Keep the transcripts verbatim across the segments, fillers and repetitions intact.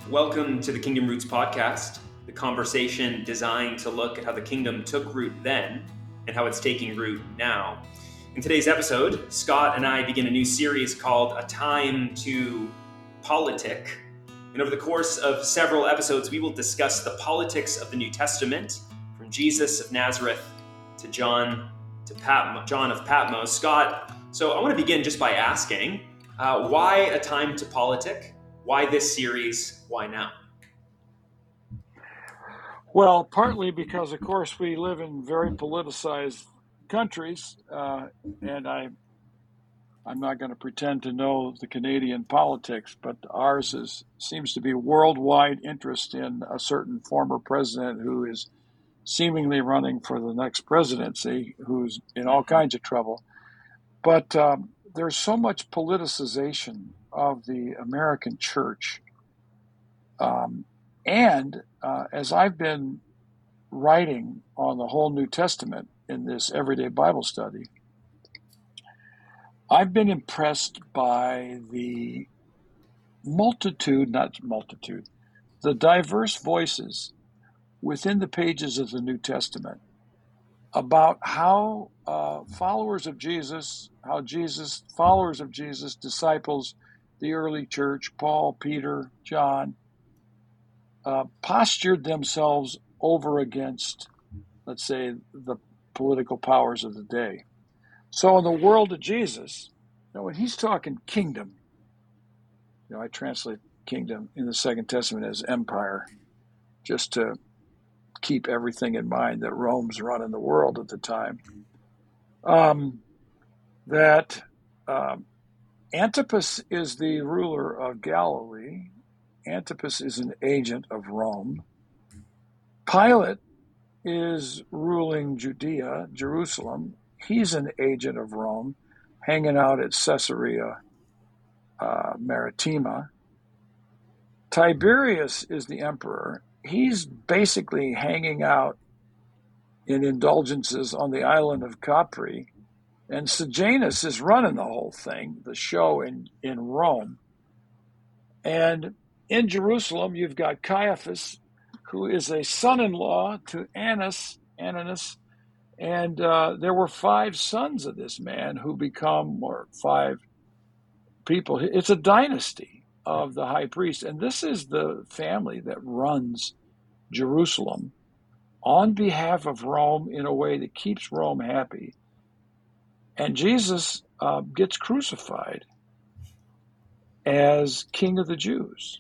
Welcome to the Kingdom Roots podcast, the conversation designed to look at how the kingdom took root then and how it's taking root now. In today's episode, Scott and I begin a new series called A Time to Politic. And over the course of several episodes, we will discuss the politics of the New Testament, from Jesus of Nazareth to John to Pat- John of Patmos. Scott, so I want to begin just by asking, uh, why A Time to Politic? Why this series? Why now? Well, partly because, of course, we live in very politicized countries, uh, and I, I'm not going to pretend to know the Canadian politics, but ours is seems to be worldwide interest in a certain former president who is seemingly running for the next presidency, who's in all kinds of trouble. But um, there's so much politicization of the American church. Um, and uh, as I've been writing on the whole New Testament in this everyday Bible study, I've been impressed by the multitude, not multitude, the diverse voices within the pages of the New Testament about how uh, followers of Jesus, how Jesus, followers of Jesus, disciples, the early church, Paul, Peter, John, Uh, postured themselves over against, let's say, the political powers of the day. So in the world of Jesus, you know, when he's talking kingdom, you know, I translate kingdom in the Second Testament as empire, just to keep everything in mind that Rome's running the world at the time. Um, that um, Antipas is the ruler of Galilee. Antipas is an agent of Rome. Pilate is ruling Judea, Jerusalem. He's an agent of Rome, hanging out at Caesarea uh, Maritima. Tiberius is the emperor. He's basically hanging out in indulgences on the island of Capri. And Sejanus is running the whole thing, the show in, in Rome. And in Jerusalem, you've got Caiaphas, who is a son-in-law to Annas, Ananus, and uh, there were five sons of this man who become, or five people. It's a dynasty of the high priest, and this is the family that runs Jerusalem on behalf of Rome in a way that keeps Rome happy. And Jesus uh, gets crucified as King of the Jews.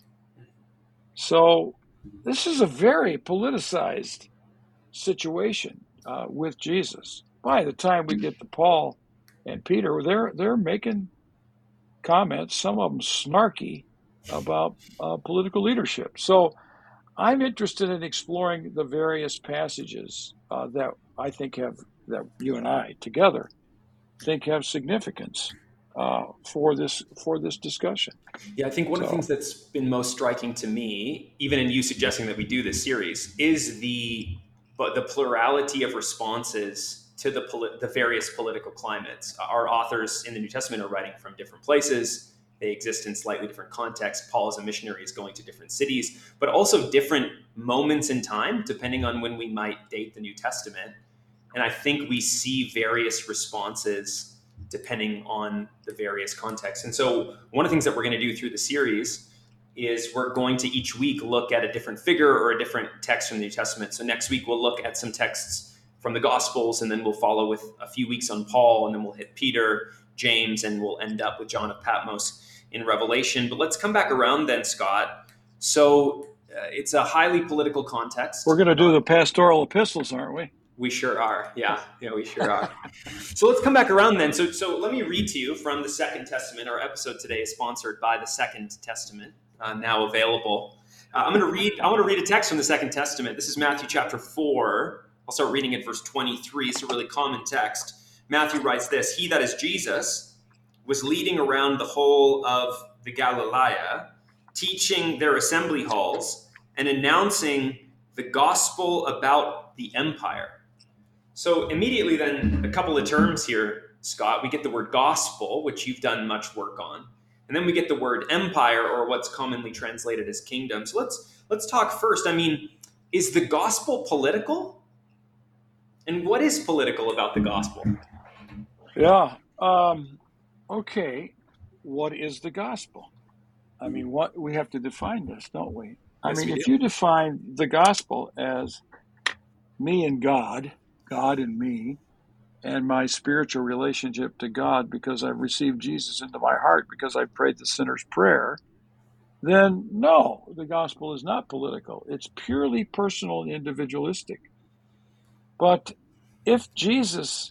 So this is a very politicized situation uh, with Jesus. By the time we get to Paul and Peter, they're they're making comments, some of them snarky, about uh, political leadership. So I'm interested in exploring the various passages uh, that I think have, that you and I together think have significance uh, for this for this discussion. Yeah, I think one so, of the things that's been most striking to me, even in you suggesting that we do this series, is the but the plurality of responses to the poli- the various political climates. Our authors in the New Testament are writing from different places. They exist in slightly different contexts. Paul, as a missionary, is going to different cities, but also different moments in time, depending on when we might date the New Testament. And I think we see various responses depending on the various contexts. And so one of the things that we're going to do through the series is we're going to each week look at a different figure or a different text from the New Testament. So next week we'll look at some texts from the Gospels, and then we'll follow with a few weeks on Paul, and then we'll hit Peter, James, and we'll end up with John of Patmos in Revelation. But let's come back around then, Scott. So uh, it's a highly political context. We're going to do the pastoral epistles, aren't we? We sure are. Yeah, yeah, we sure are. So let's come back around then. So, so let me read to you from the Second Testament. Our episode today is sponsored by the Second Testament, uh, now available. Uh, I'm going to read. I want to read a text from the Second Testament. This is Matthew chapter four. I'll start reading at verse twenty-three. It's a really common text. Matthew writes this: "He, that is Jesus, was leading around the whole of the Galilee, teaching their assembly halls and announcing the gospel about the empire." So immediately then, a couple of terms here, Scott. We get the word gospel, which you've done much work on. And then we get the word empire, or what's commonly translated as kingdom. So let's let's talk first. I mean, is the gospel political? And what is political about the gospel? Yeah. Um, okay. What is the gospel? I mean, what we have to define this, don't we? I Yes, mean, we if do. you define the gospel as me and God, God and me, and my spiritual relationship to God because I've received Jesus into my heart, because I've prayed the sinner's prayer, then no, the gospel is not political. It's purely personal and individualistic. But if Jesus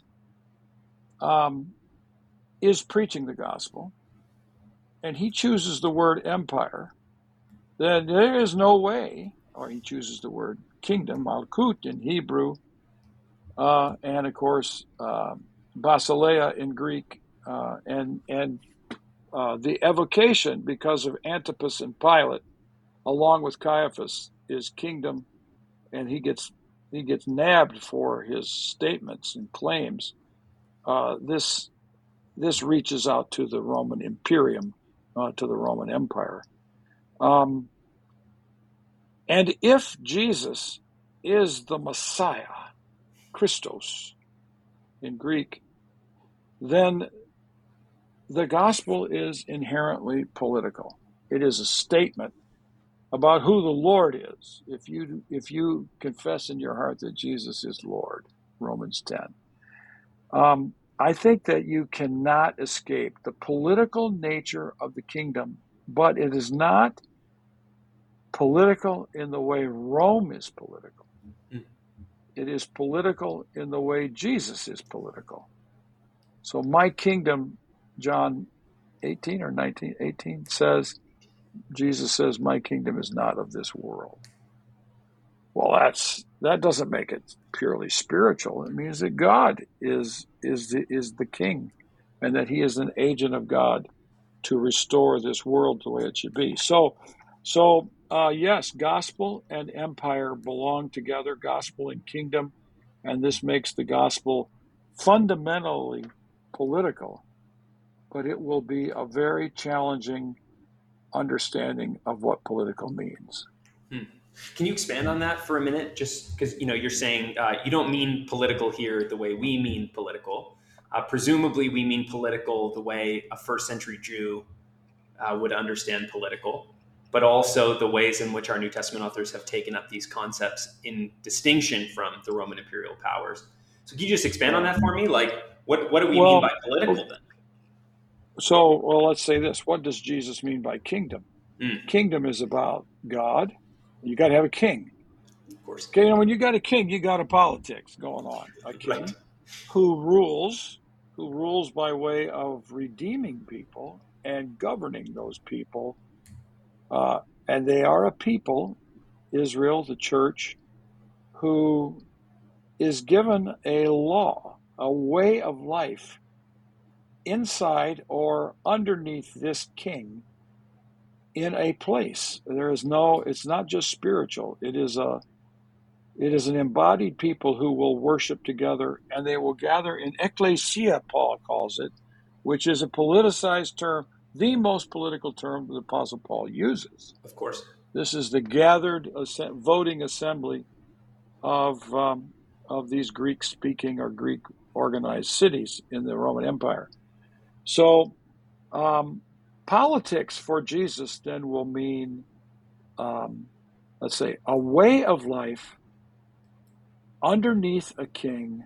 um, is preaching the gospel and he chooses the word empire, then there is no way, or he chooses the word kingdom, malkut in Hebrew, uh, and of course, uh, basileia in Greek, uh, and and uh, the evocation because of Antipas and Pilate, along with Caiaphas, is kingdom, and he gets he gets nabbed for his statements and claims. Uh, this this reaches out to the Roman Imperium, uh, to the Roman Empire. Um, and if Jesus is the Messiah, Christos in Greek, then the gospel is inherently political. It is a statement about who the Lord is. If you if you confess in your heart that Jesus is Lord, Romans ten. Um, I think that you cannot escape the political nature of the kingdom, but it is not political in the way Rome is political. Mm. It is political in the way Jesus is political. So my kingdom, John eighteen or nineteen, eighteen says, Jesus says, my kingdom is not of this world. Well, that's that doesn't make it purely spiritual. It means that God is is the, is the king, and that he is an agent of God to restore this world the way it should be. So, so uh, yes, gospel and empire belong together, gospel and kingdom, and this makes the gospel fundamentally political, but it will be a very challenging understanding of what political means. Hmm. Can you expand on that for a minute? Just because you know you're saying uh, you don't mean political here the way we mean political. Uh, presumably, we mean political the way a first century Jew uh, would understand political, but also the ways in which our New Testament authors have taken up these concepts in distinction from the Roman imperial powers. So, can you just expand on Yeah. that for me? Like, what what do we mean by Well, political then? so well, let's say this. What does Jesus mean by kingdom? Mm, Kingdom is about God. You got to have a king. of course, Okay, and when you got a king, you got a politics going on. A right. king who rules, who rules by way of redeeming people and governing those people. Uh, and they are a people, Israel, the church, who is given a law, a way of life inside or underneath this king in a place. There is no, it's not just spiritual. It is a It is an embodied people who will worship together, and they will gather in ecclesia, Paul calls it, which is a politicized term, the most political term the Apostle Paul uses. Of course. This is the gathered voting assembly of um, of these Greek-speaking or Greek-organized cities in the Roman Empire. So um, politics for Jesus then will mean, um, let's say, a way of life underneath a king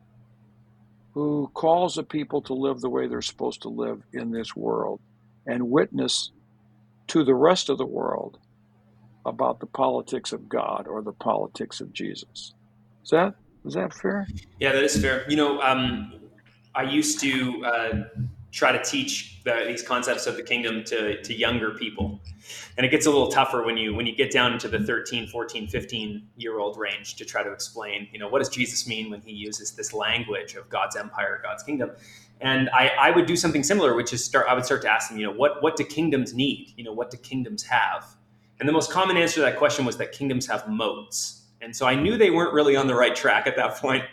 who calls a people to live the way they're supposed to live in this world and witness to the rest of the world about the politics of God or the politics of Jesus. Is that is that fair? Yeah, that is fair. You know, um, I used to uh, try to teach the, these concepts of the kingdom to, to younger people. And it gets a little tougher when you when you get down into the thirteen, fourteen, fifteen year old range to try to explain, you know, what does Jesus mean when he uses this language of God's empire, God's kingdom? And I, I would do something similar, which is start I would start to ask them, you know, what what do kingdoms need? You know, what do kingdoms have? And the most common answer to that question was that kingdoms have moats. And so I knew they weren't really on the right track at that point.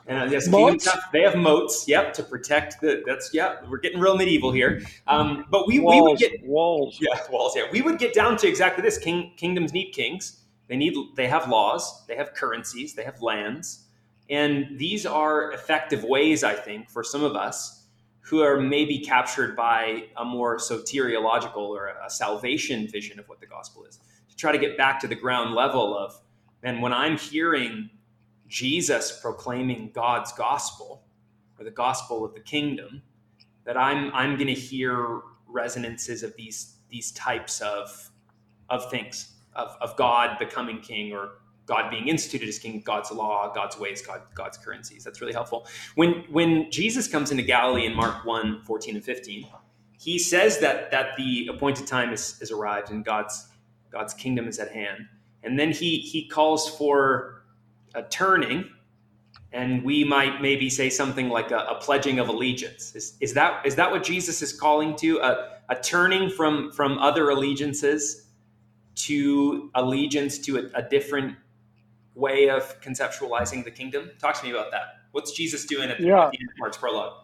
And uh, yes, kingdoms Moats, have they have moats. Yep, to protect the. That's yeah. We're getting real medieval here. Um, but we we would walls, get walls. yeah walls. Yeah, we would get down to exactly this. King kingdoms need kings. They need they have laws. They have currencies. They have lands, and these are effective ways, I think, for some of us who are maybe captured by a more soteriological or a salvation vision of what the gospel is, to try to get back to the ground level of, and when I'm hearing Jesus proclaiming God's gospel or the gospel of the kingdom, that I'm I'm going to hear resonances of these these types of of things of, of God becoming king, or God being instituted as king, God's law, God's ways, God, God's currencies. That's really helpful. When when Jesus comes into Galilee in Mark one, fourteen and fifteen, he says that that the appointed time is, is arrived and God's God's kingdom is at hand. And then he he calls for a turning, and we might maybe say something like a, a pledging of allegiance. Is, is that is that what Jesus is calling to? A, a turning from from other allegiances to allegiance to a, a different way of conceptualizing the kingdom? Talk to me about that. What's Jesus doing at the, at Yeah, the end of Mark's prologue?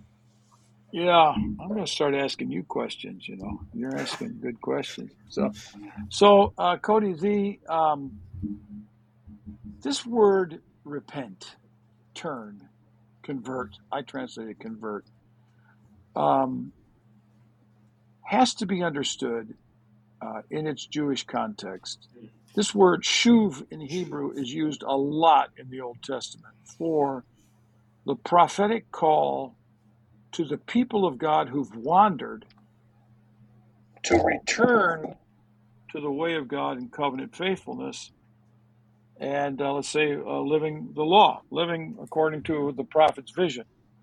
yeah. I'm going to start asking you questions. You know, you're asking good questions. So, so uh, Cody, the um, this word repent, turn, convert. I translated convert. Um, has to be understood uh, in its Jewish context. This word shuv in Hebrew is used a lot in the Old Testament for the prophetic call to the people of God who've wandered to return to the way of God in covenant faithfulness, and uh, let's say uh, living the law, living according to the prophet's vision.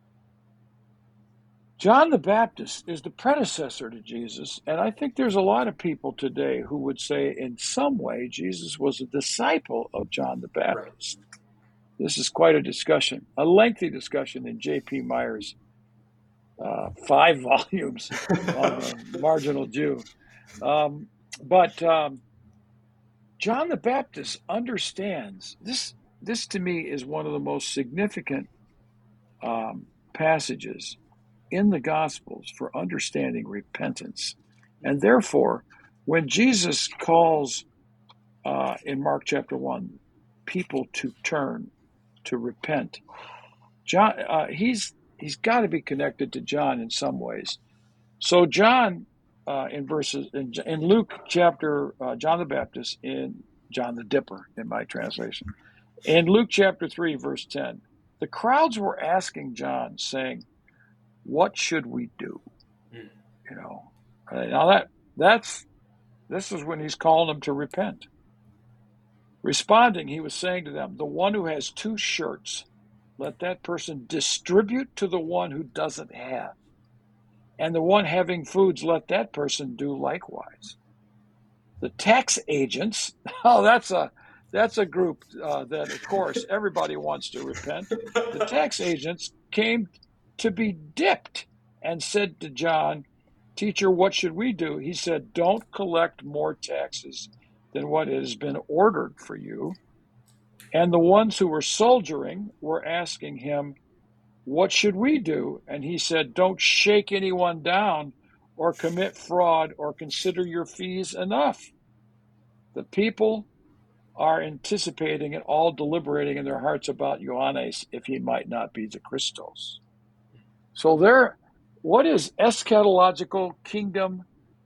John the Baptist is the predecessor to Jesus, and I think there's a lot of people today who would say in some way Jesus was a disciple of John the Baptist. Right. This is quite a discussion, a lengthy discussion in J P Myers' uh, five volumes on the marginal Jew. Um, but um, John the Baptist understands this. This to me is one of the most significant um, passages in the Gospels for understanding repentance. And therefore, when Jesus calls uh, in Mark chapter one people to turn, to repent, John uh, he's he's got to be connected to John in some ways. So John uh, in verses in, in Luke chapter uh, John the Baptist in John the Dipper in my translation. In Luke chapter three, verse ten, the crowds were asking John, saying, "What should we do?" Mm. You know, now that that's this is when he's calling them to repent. Responding, he was saying to them, "The one who has two shirts, let that person distribute to the one who doesn't have. And the one having foods, let that person do likewise." The tax agents, oh, that's a that's a group uh, that, of course, everybody wants to repent. The tax agents came to be dipped and said to John, "Teacher, what should we do?" He said, "Don't collect more taxes than what has been ordered for you." And the ones who were soldiering were asking him, "What should we do?" And he said, "Don't shake anyone down or commit fraud or consider your fees enough." The people are anticipating and all deliberating in their hearts about Ioannes if he might not be the Christos. So there, what does eschatological kingdom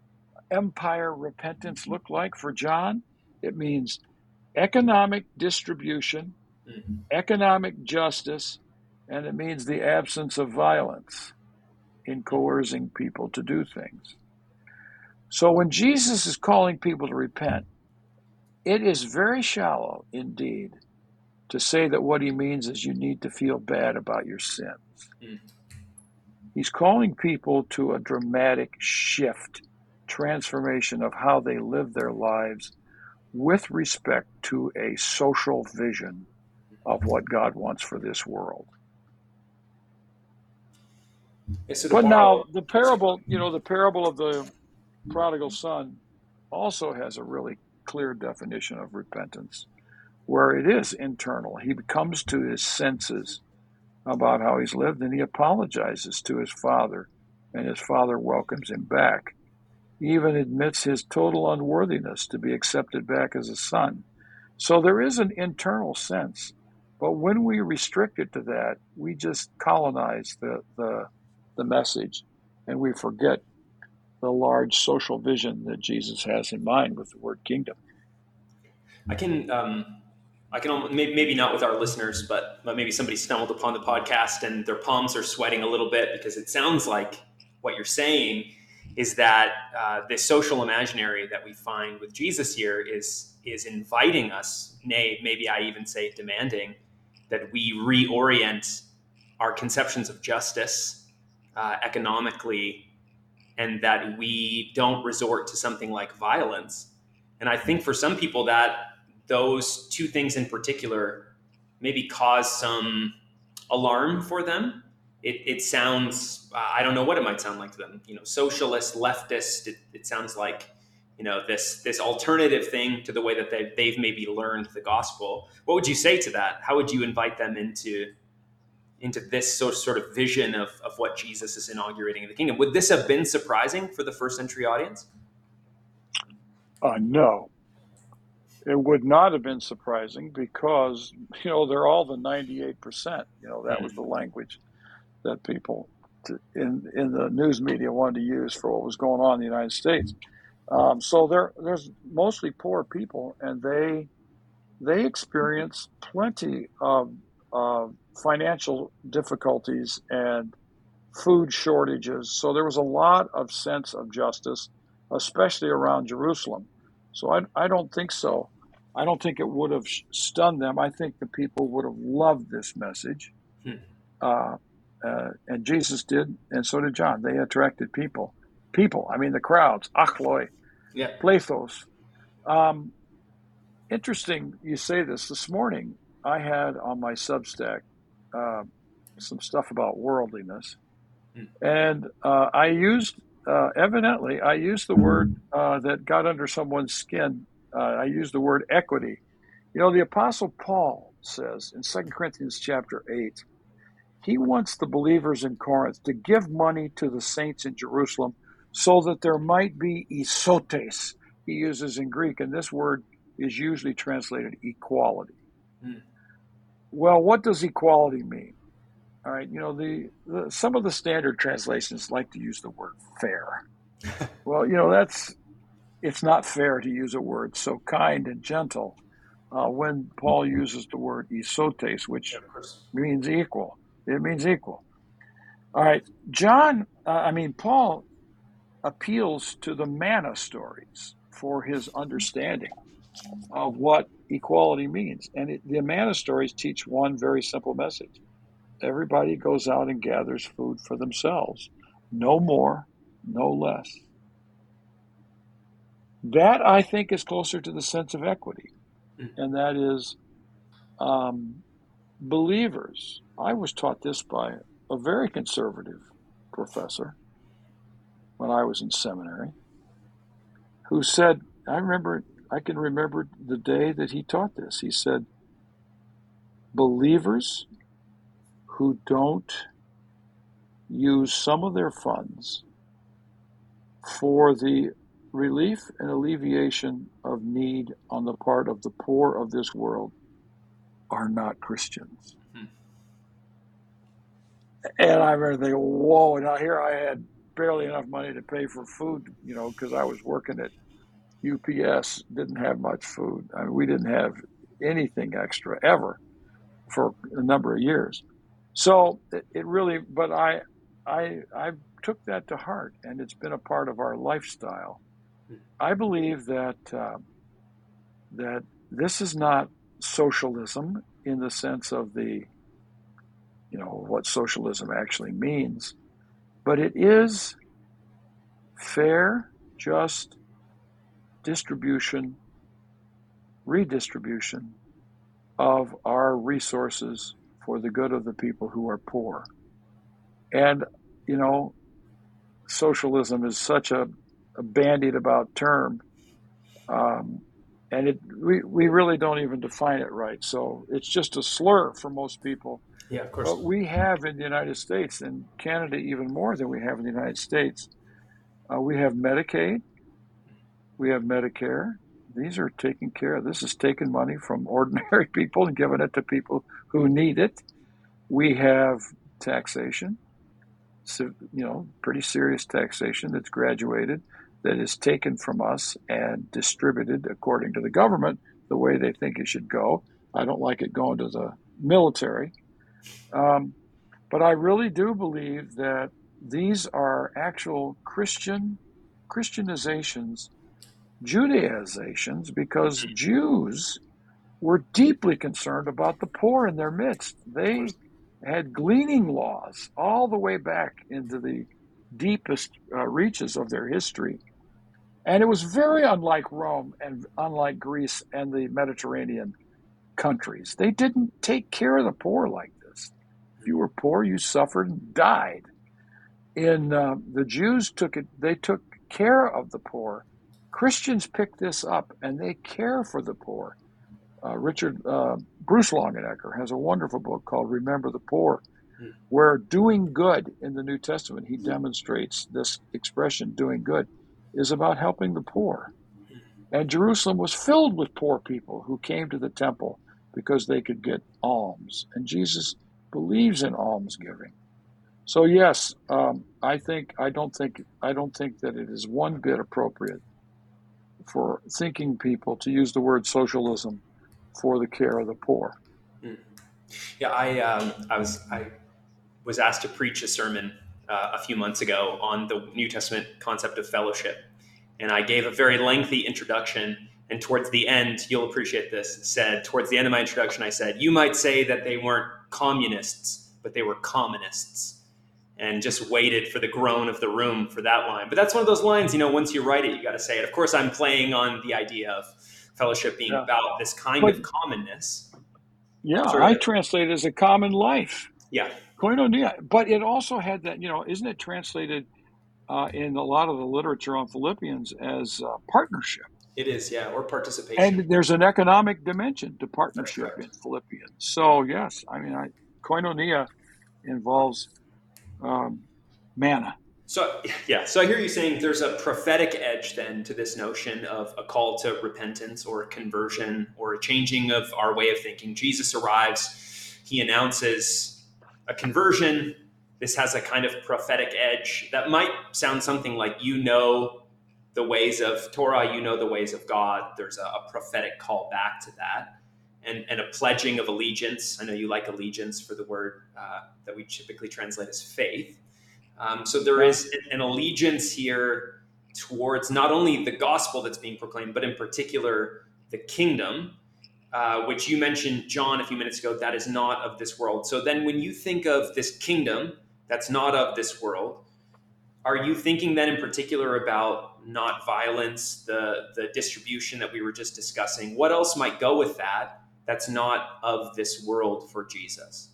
empire repentance look like for John? It means economic distribution, mm-hmm. economic justice, and it means the absence of violence in coercing people to do things. So when Jesus is calling people to repent, it is very shallow indeed to say that what he means is you need to feel bad about your sins. Mm. He's calling people to a dramatic shift, transformation of how they live their lives with respect to a social vision of what God wants for this world. Yeah, so but borrow, now the parable, you know, the parable of the prodigal son also has a really clear definition of repentance, where it is internal. He comes to his senses about how he's lived, and he apologizes to his father, and his father welcomes him back. He even admits his total unworthiness to be accepted back as a son. So there is an internal sense, but when we restrict it to that, we just colonize the the, the message, and we forget the large social vision that Jesus has in mind with the word kingdom. I can, um, I can maybe not with our listeners, but, but maybe somebody stumbled upon the podcast and their palms are sweating a little bit, because it sounds like what you're saying is that uh, this social imaginary that we find with Jesus here is is inviting us, nay, maybe I even say demanding, that we reorient our conceptions of justice uh, economically, and that we don't resort to something like violence. And I think for some people that those two things in particular maybe cause some alarm for them. It, it sounds, uh, I don't know what it might sound like to them, you know, socialist, leftist. It, it sounds like, you know, this this alternative thing to the way that they, they've maybe learned the gospel. What would you say to that? How would you invite them into into this so, sort of vision of, of what Jesus is inaugurating in the kingdom? Would this have been surprising for the first century audience? Uh, no, it would not have been surprising, because, you know, they're all the ninety-eight percent. You know, that was the language that people to, in in the news media wanted to use for what was going on in the United States. Um, so there, there's mostly poor people, and they they experience plenty of uh, financial difficulties and food shortages. So there was a lot of sense of justice, especially around Jerusalem. So I, I don't think so. I don't think it would have stunned them. I think the people would have loved this message. Hmm. Uh, uh, and Jesus did, and so did John. They attracted people. People, I mean the crowds, achloi, Yeah. plethos. Um, interesting you say this. This morning, I had on my Substack uh, some stuff about worldliness. And uh, I used, uh, evidently, I used the word uh, that got under someone's skin. Uh, I used the word equity. You know, the Apostle Paul says in Second Corinthians chapter eight, he wants the believers in Corinth to give money to the saints in Jerusalem so that there might be isotes, he uses in Greek, and this word is usually translated equality. Mm. Well, what does equality mean? All right, you know, the, the some of the standard translations like to use the word fair. Well, you know, that's it's not fair to use a word so kind and gentle uh, when Paul uses the word isotes, which Yeah, means equal. It means equal. All right, John, uh, I mean, Paul appeals to the manna stories for his understanding of what equality means. And it, the manna stories teach one very simple message. Everybody goes out and gathers food for themselves. No more, no less. That, I think, is closer to the sense of equity. And that is um, believers. I was taught this by a very conservative professor when I was in seminary, who said, I remember, I can remember the day that he taught this. He said, believers who don't use some of their funds for the relief and alleviation of need on the part of the poor of this world are not Christians. Hmm. And I remember thinking, whoa, now here I had barely enough money to pay for food, you know, because I was working at U P S, didn't have much food. I mean, we didn't have anything extra ever for a number of years. So it, it really, but I, I, I took that to heart, and it's been a part of our lifestyle. I believe that uh, that this is not socialism in the sense of the, you know, what socialism actually means, but it is fair, just distribution, redistribution of our resources for the good of the people who are poor. And, you know, socialism is such a, a bandied about term. Um, and it we, we really don't even define it right. So it's just a slur for most people. Yeah, of course. But we have in the United States, and Canada even more than we have in the United States, uh, we have Medicaid, we have Medicare. These are taking care of. This is taking money from ordinary people and giving it to people who need it. We have taxation, so, you know, pretty serious taxation that's graduated, that is taken from us and distributed according to the government the way they think it should go. I don't like it going to the military. Um, but I really do believe that these are actual Christian Christianizations, Judaizations, because Jews were deeply concerned about the poor in their midst. Of They course. had gleaning laws all the way back into the deepest uh, reaches of their history. And it was very unlike Rome and unlike Greece and the Mediterranean countries. They didn't take care of the poor like this. If you were poor, you suffered and died. In uh, the Jews took it; they took care of the poor. Christians picked this up, and they care for the poor. Uh, Richard uh, Bruce Longenecker has a wonderful book called "Remember the Poor," Mm. where doing good in the New Testament, he demonstrates this expression "doing good" is about helping the poor. And Jerusalem was filled with poor people who came to the temple because they could get alms. And Jesus believes in almsgiving. So yes, um, I think I don't think I don't think that it is one bit appropriate for thinking people to use the word socialism for the care of the poor. Mm. Yeah, I um, I was I was asked to preach a sermon uh, a few months ago on the New Testament concept of fellowship, and I gave a very lengthy introduction. And towards the end, you'll appreciate this. Said towards the end of my introduction, I said, "You might say that they weren't communists, but they were communists." And just waited for the groan of the room for that line. But that's one of those lines, you know, once you write it, you got to say it. Of course, I'm playing on the idea of fellowship being Yeah. about this kind But of commonness. yeah, Sort I of, translate it as a common life. yeah, Koinonia. But it also had that, you know, isn't it translated uh, in a lot of the literature on Philippians as uh, partnership? it is, yeah, or And participation. there's an economic dimension to That's partnership in correct. Philippians. So yes, I mean, I, koinonia involves um, manna. So, yeah, so I hear you saying there's a prophetic edge then to this notion of a call to repentance or conversion or a changing of our way of thinking. Jesus arrives, he announces a conversion. This has a kind of prophetic edge that might sound something like, you know, the ways of Torah, you know, the ways of God. There's a, a prophetic call back to that. And, and a pledging of allegiance. I know you like allegiance for the word uh, that we typically translate as faith. Um, so there Yeah. is an allegiance here towards not only the gospel that's being proclaimed, but in particular the kingdom, uh, which you mentioned, John, a few minutes ago, that is not of this world. So then when you think of this kingdom that's not of this world, are you thinking then in particular about not violence, the, the distribution that we were just discussing? What else might go with that that's not of this world for Jesus?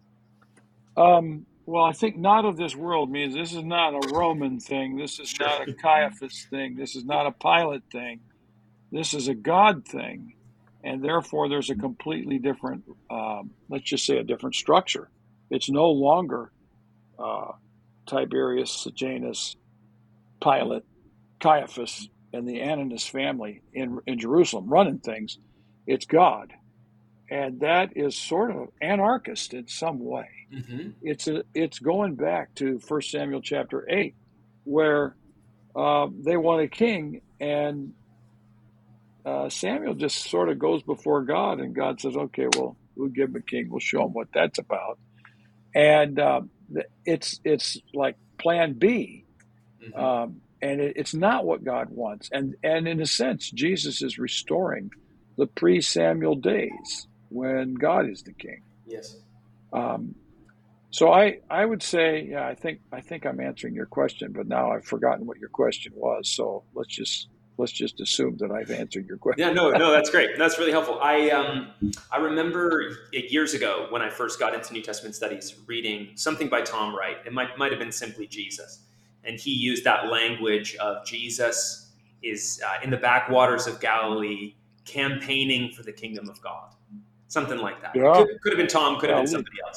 Um, well, I think not of this world means this is not a Roman thing. This is Sure. not a Caiaphas thing. This is not a Pilate thing. This is a God thing. And therefore, there's a completely different, um, let's just say a different structure. It's no longer uh, Tiberius, Sejanus, Pilate, Caiaphas, and the Ananus family in, in Jerusalem running things. It's God. And that is sort of anarchist in some way. Mm-hmm. It's a, it's going back to First Samuel chapter eight, where uh, they want a king, and uh, Samuel just sort of goes before God, and God says, "Okay, well, we'll give him a king. We'll show him what that's about." And uh, it's it's like Plan B, Mm-hmm. um, and it, it's not what God wants. And and in a sense, Jesus is restoring the pre-Samuel days when God is the king. Yes. Um, So I, I would say, yeah, I think I think I'm answering your question, but now I've forgotten what your question was. So let's just let's just assume that I've answered your question. Yeah, no, no, that's great. That's really helpful. I um, I remember years ago when I first got into New Testament studies, reading something by Tom Wright. It might might have been simply Jesus, and he used that language of Jesus is uh, in the backwaters of Galilee, campaigning for the kingdom of God, something like that. It Yeah, could, could have been Tom, could have yeah, been somebody else.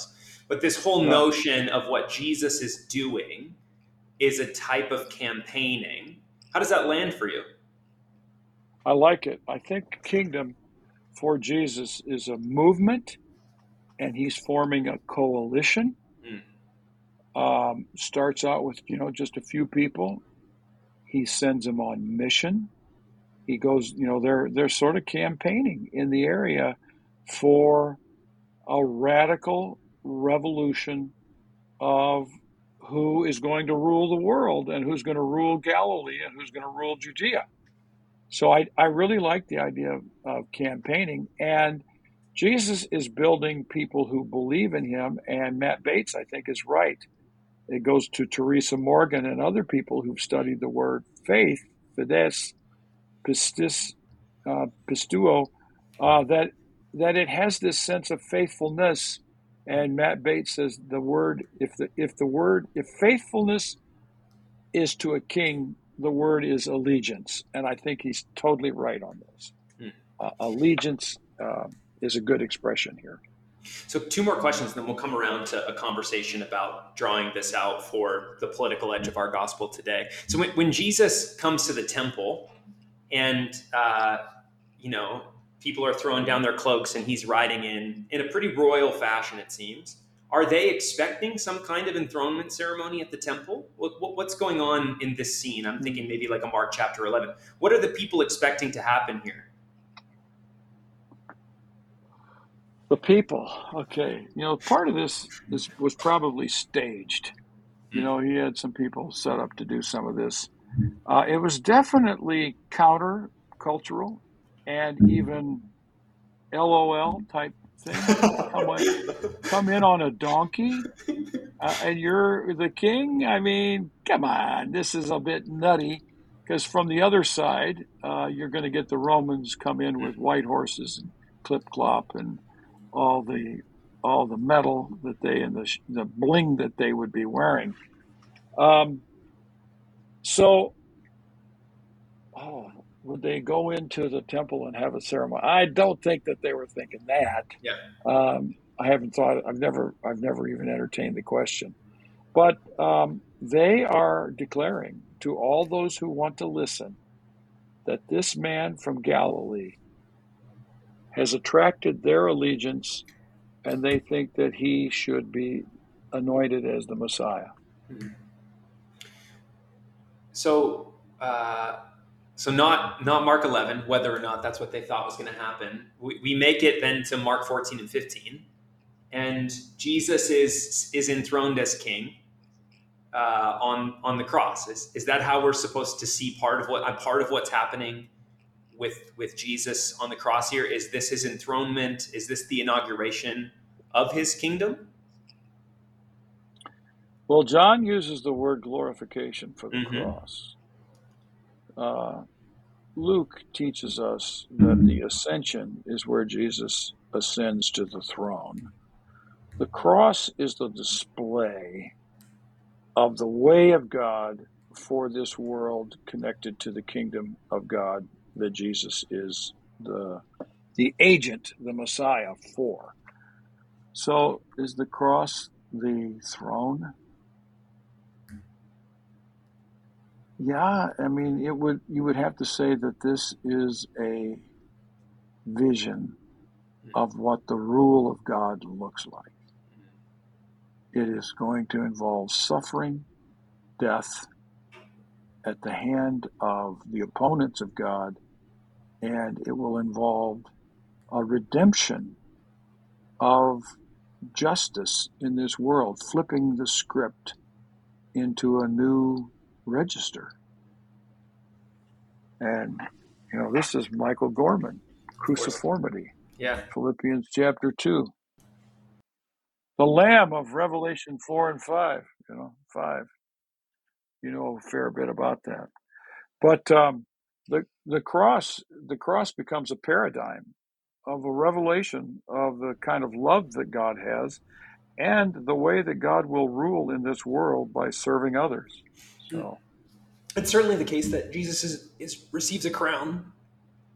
But this whole Yeah. notion of what Jesus is doing is a type of campaigning. How does that land for you? I like it. I think kingdom for Jesus is a movement, and he's forming a coalition. Mm. Um, starts out with, you know, just a few people. He sends them on mission. He goes, you know, they're they're sort of campaigning in the area for a radical revolution of who is going to rule the world and who's going to rule Galilee and who's going to rule Judea. So I, I really like the idea of, of campaigning, and Jesus is building people who believe in him. And Matt Bates, I think, is right. It goes to Teresa Morgan and other people who've studied the word faith, fides, pistis, uh, pistuo, uh, that that it has this sense of faithfulness. And Matt Bates says the word, if the if the word if faithfulness is to a king, the word is allegiance, and I think he's totally right on this. Mm. Uh, allegiance uh, is a good expression here. So two more questions, then we'll come around to a conversation about drawing this out for the political edge of our gospel today. So when, when Jesus comes to the temple and, uh, you know, people are throwing down their cloaks and he's riding in, in a pretty royal fashion, it seems, are they expecting some kind of enthronement ceremony at the temple? What, what, what's going on in this scene? I'm thinking maybe like a Mark chapter eleven. What are the people expecting to happen here? The people, okay, you know, part of this is was probably staged. You know, he had some people set up to do some of this. Uh, it was definitely counter-cultural and even LOL type thing. Come in, come in on a donkey, uh, and you're the king. I mean, come on, this is a bit nutty. Because from the other side, uh, you're going to get the Romans come in with white horses and clip clop and all the all the metal that they and the the bling that they would be wearing. Um, so, oh, would they go into the temple and have a ceremony? I don't think that they were thinking that. Yeah. Um, I haven't thought. I've never. I've never even entertained the question. But um, they are declaring to all those who want to listen that this man from Galilee has attracted their allegiance, and they think that he should be anointed as the Messiah. Mm-hmm. So, uh, so not not Mark eleven, whether or not that's what they thought was going to happen. We, we make it then to Mark fourteen and fifteen, and Jesus is is enthroned as king uh, on on the cross. Is is that how we're supposed to see part of what uh, part of what's happening with with Jesus on the cross here? Is this his enthronement? Is this the inauguration of his kingdom? Well, John uses the word glorification for the Mm-hmm. cross. Uh, Luke teaches us that the ascension is where Jesus ascends to the throne. The cross is the display of the way of God for this world connected to the kingdom of God that Jesus is the the agent, the Messiah for. So is the cross the throne? Yeah, I mean, it would. You would have to say that this is a vision of what the rule of God looks like. It is going to involve suffering, death at the hand of the opponents of God, and it will involve a redemption of justice in this world, flipping the script into a new register. And, you know, this is Michael Gorman, Cruciformity. Yeah. Philippians chapter two. The Lamb of Revelation four and five, you know, five. You know a fair bit about that. But um, the the cross the cross becomes a paradigm of a revelation of the kind of love that God has and the way that God will rule in this world by serving others. So it's certainly the case that Jesus is, is receives a crown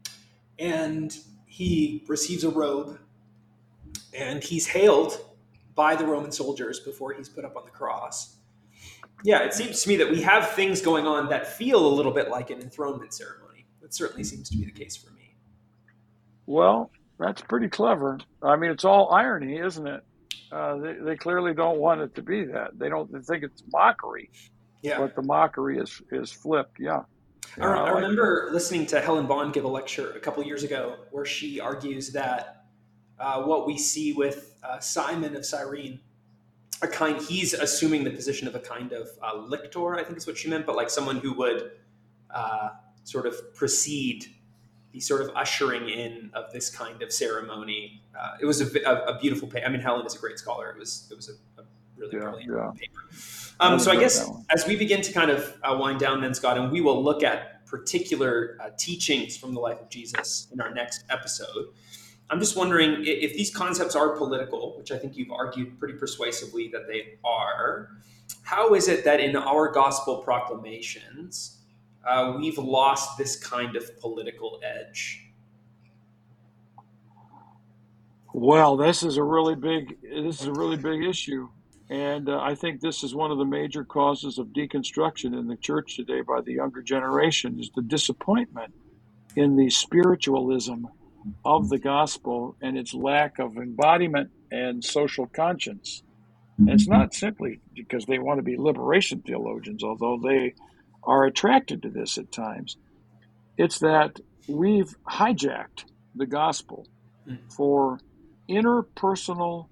and he receives a robe and he's hailed by the Roman soldiers before he's put up on the cross. Yeah, it seems to me that we have things going on that feel a little bit like an enthronement ceremony. That certainly seems to be the case for me. Well, that's pretty clever. I mean, it's all irony, isn't it? Uh, they, they clearly don't want it to be that. They don't they think it's mockery, Yeah. but the mockery is is flipped. Yeah. I, I remember listening to Helen Bond give a lecture a couple years ago where she argues that uh, what we see with uh, Simon of Cyrene, a kind, he's assuming the position of a kind of uh, lictor, I think is what she meant, but like someone who would uh, sort of precede the sort of ushering in of this kind of ceremony. Uh, it was a, a, a beautiful paper. I mean, Helen is a great scholar. It was it was a, a really Yeah, brilliant yeah. paper. Um, so I read guess that one. as we begin to kind of uh, wind down then, Scott, and we will look at particular uh, teachings from the life of Jesus in our next episode, I'm just wondering i- if these concepts are political, which I think you've argued pretty persuasively that they are, how is it that in our gospel proclamations, uh, we've lost this kind of political edge? Well, this is a really big this is a really big issue, and uh, I think this is one of the major causes of deconstruction in the church today by the younger generation is the disappointment in the spiritualism of the gospel and its lack of embodiment and social conscience. And it's not simply because they want to be liberation theologians, although they are attracted to this at times. It's that we've hijacked the gospel Mm. for interpersonal,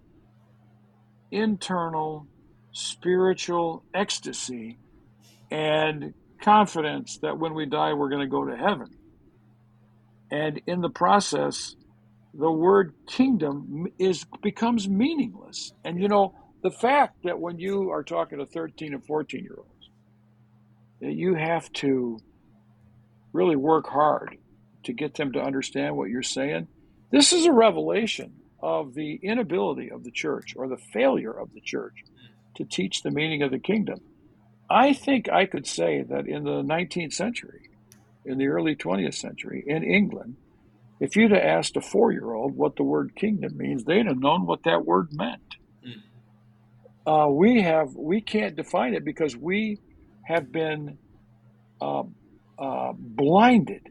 internal, spiritual ecstasy and confidence that when we die, we're going to go to heaven. And in the process, the word kingdom is becomes meaningless. And you know, the fact that when you are talking to thirteen and fourteen year olds, that you have to really work hard to get them to understand what you're saying, this is a revelation of the inability of the church or the failure of the church to teach the meaning of the kingdom. I think I could say that in the nineteenth century, in the early twentieth century, in England, if you'd have asked a four-year-old what the word kingdom means, they'd have known what that word meant. Mm. Uh, we have we can't define it because we have been uh, uh, blinded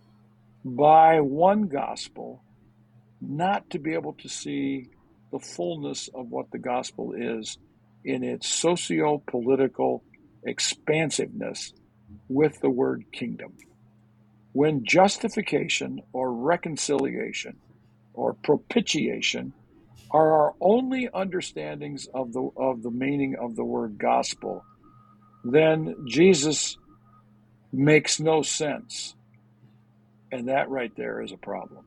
by one gospel not to be able to see the fullness of what the gospel is in its socio-political expansiveness with the word kingdom. When justification or reconciliation or propitiation are our only understandings of the of the meaning of the word gospel, then Jesus makes no sense. And that right there is a problem.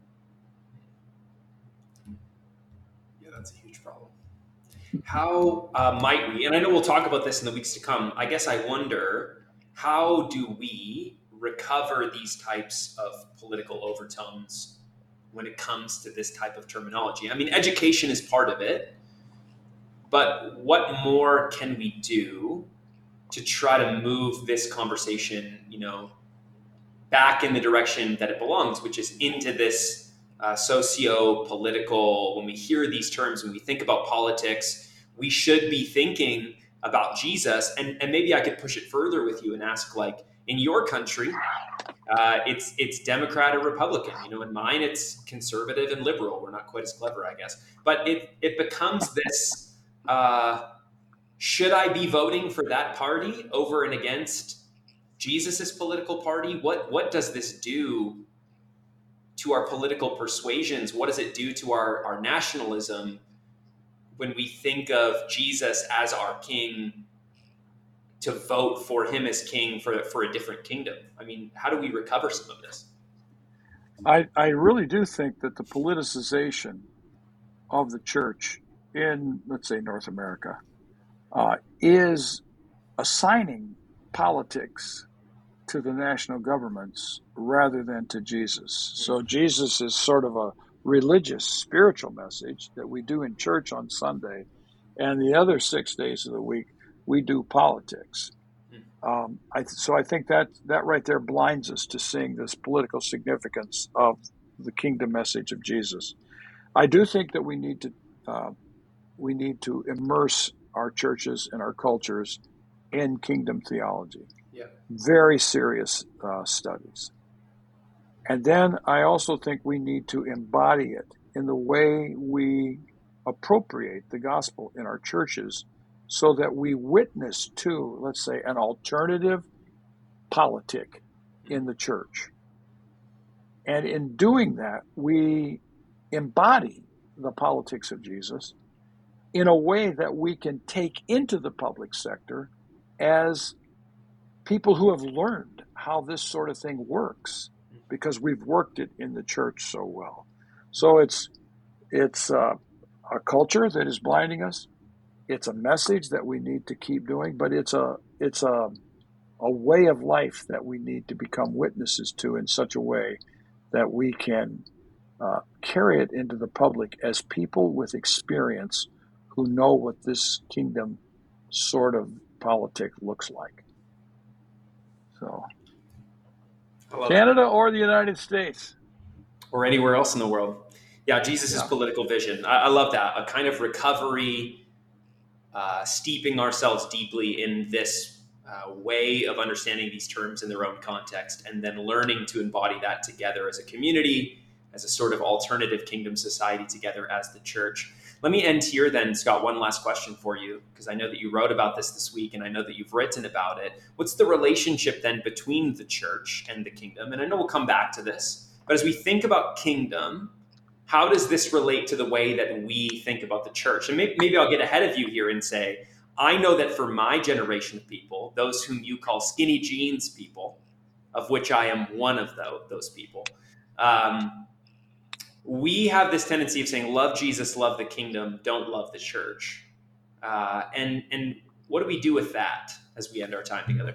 Yeah, that's a huge problem. How uh, might we, and I know we'll talk about this in the weeks to come, I guess I wonder, how do we recover these types of political overtones when it comes to this type of terminology? I mean, education is part of it, but what more can we do to try to move this conversation, you know, back in the direction that it belongs, which is into this uh, socio-political, when we hear these terms, when we think about politics, we should be thinking about Jesus. And, and maybe I could push it further with you and ask, like, in your country, uh, it's it's Democrat or Republican. You know, in mine, it's conservative and liberal. We're not quite as clever, I guess. But it, it becomes this, uh, should I be voting for that party over and against Jesus's political party? What what does this do to our political persuasions? What does it do to our, our nationalism when we think of Jesus as our king, to vote for him as king for, for a different kingdom? I mean, how do we recover some of this? I, I really do think that the politicization of the church in, let's say, North America, uh, is assigning politics to the national governments rather than to Jesus. So Jesus is sort of a religious, spiritual message that we do in church on Sunday, and the other six days of the week we do politics. Um, I, so I think that that right there blinds us to seeing this political significance of the kingdom message of Jesus. I do think that we need to uh, we need to immerse our churches and our cultures in kingdom theology. Yeah. Very serious uh, studies. And then I also think we need to embody it in the way we appropriate the gospel in our churches so that we witness to, let's say, an alternative politic in the church. And in doing that, we embody the politics of Jesus in a way that we can take into the public sector as people who have learned how this sort of thing works, because we've worked it in the church so well. So it's it's uh, a culture that is blinding us. It's a message that we need to keep doing, but it's a it's a a way of life that we need to become witnesses to in such a way that we can uh, carry it into the public as people with experience who know what this kingdom sort of politic looks like. So, Canada that. or the United States? Or anywhere else in the world. Yeah, Jesus' Yeah. political vision. I, I love that. A kind of recovery, uh, steeping ourselves deeply in this uh, way of understanding these terms in their own context, and then learning to embody that together as a community, as a sort of alternative kingdom society together as the church. Let me end here then, Scott, one last question for you, because I know that you wrote about this this week, and I know that you've written about it. What's the relationship then between the church and the kingdom? And I know we'll come back to this, but as we think about kingdom, how does this relate to the way that we think about the church? And maybe, maybe I'll get ahead of you here and say, I know that for my generation of people, those whom you call skinny jeans people, of which I am one of those, those people, um, we have this tendency of saying, love Jesus, love the kingdom, don't love the church. Uh, and, and what do we do with that as we end our time together?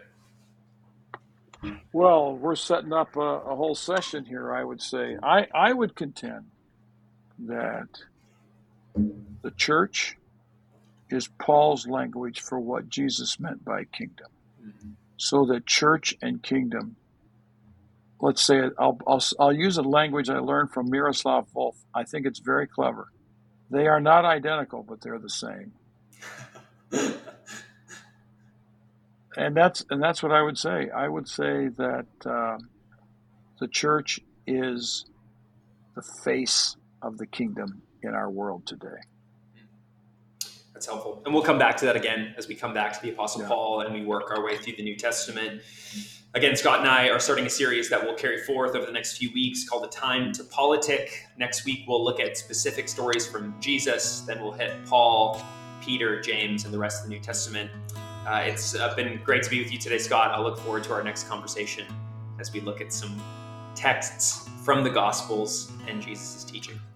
Well, we're setting up a, a whole session here, I would say. I, I would contend that the church is Paul's language for what Jesus meant by kingdom. Mm-hmm. So that church and kingdom, let's say, I'll, I'll, I'll use a language I learned from Miroslav Volf. I think it's very clever. They are not identical, but they're the same. and that's and that's what I would say. I would say that uh, the church is the face of the kingdom in our world today. That's helpful. And we'll come back to that again as we come back to the Apostle Yeah. Paul and we work our way through the New Testament. Again, Scott and I are starting a series that we'll carry forth over the next few weeks called The Time to Politic. Next week, we'll look at specific stories from Jesus. Then we'll hit Paul, Peter, James, and the rest of the New Testament. Uh, it's uh, been great to be with you today, Scott. I look forward to our next conversation as we look at some texts from the Gospels and Jesus' teaching.